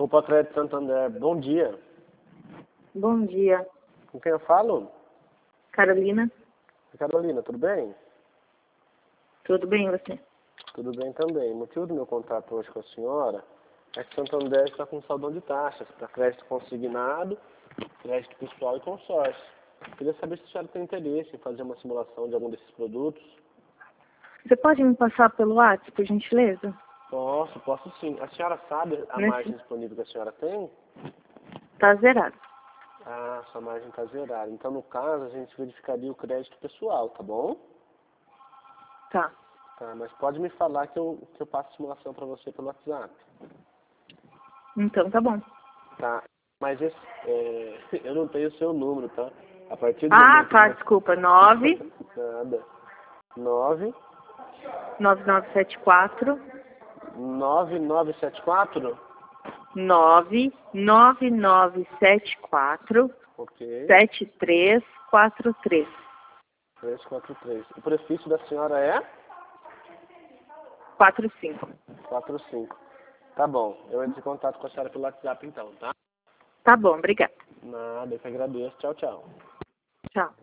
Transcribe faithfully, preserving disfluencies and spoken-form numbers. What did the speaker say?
Grupo Crédito Santander, bom dia. Bom dia. Com quem eu falo? Carolina. Carolina, tudo bem? Tudo bem, e você? Tudo bem também. O motivo do meu contato hoje com a senhora é que Santander está com saldão de taxas para crédito consignado, crédito pessoal e consórcio. Queria saber se a senhora tem interesse em fazer uma simulação de algum desses produtos. Você pode me passar pelo WhatsApp, por gentileza? Posso, posso sim. A senhora sabe a Nesse... margem disponível que a senhora tem? Tá zerado. Ah, sua margem está zerada. Então, no caso, a gente verificaria o crédito pessoal, tá bom? Tá. Tá, mas pode me falar que eu, que eu passo a simulação para você pelo WhatsApp. Então tá bom. Tá, mas esse, é, eu não tenho o seu número, tá? A partir do Ah, momento tá, que desculpa. nove você... Nada. nove nove nove sete quatro nove nove sete quatro nove nove nove sete quatro Ok. sete três quatro três. três quatro três. O prefixo da senhora é? quatro cinco. quatro cinco. Tá bom, eu entro em contato com a senhora pelo WhatsApp então, tá? Tá bom, obrigada. Nada, eu que agradeço. Tchau, tchau. Tchau.